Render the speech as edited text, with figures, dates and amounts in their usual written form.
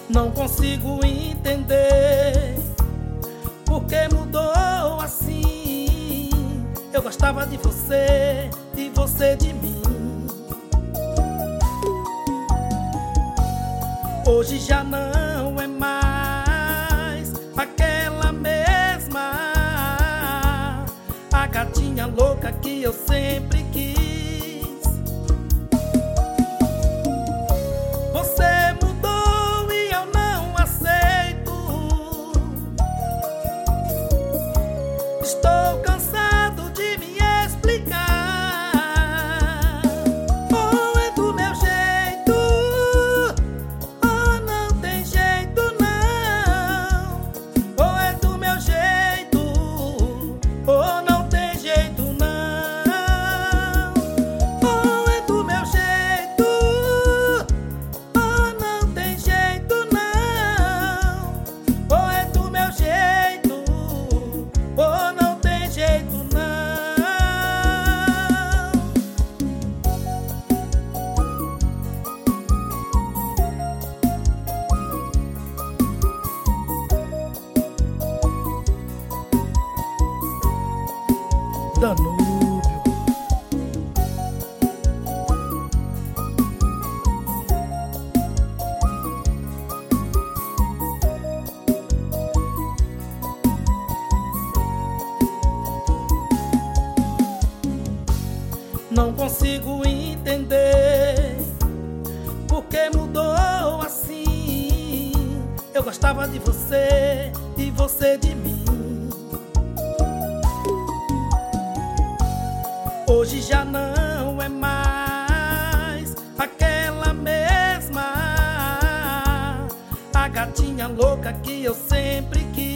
Não consigo entender por que mudou assim. Eu gostava de você e você de mim. Hoje já não é mais aquela mesma, a gatinha louca que eu sempre quis. Você mudou e eu não aceito. Estou cansado de me explicar. Ou é do meu jeito, ou não tem jeito não. Ou é do meu jeito, ou não tem jeito não. Ou é do meu jeito, ou não tem jeito não. Ou é do meu jeito, ou não tem jeito não. Danúbio. Não consigo entender por que mudou assim. Eu gostava de você e você de mim. Hoje já não é mais aquela mesma, a gatinha louca que eu sempre quis.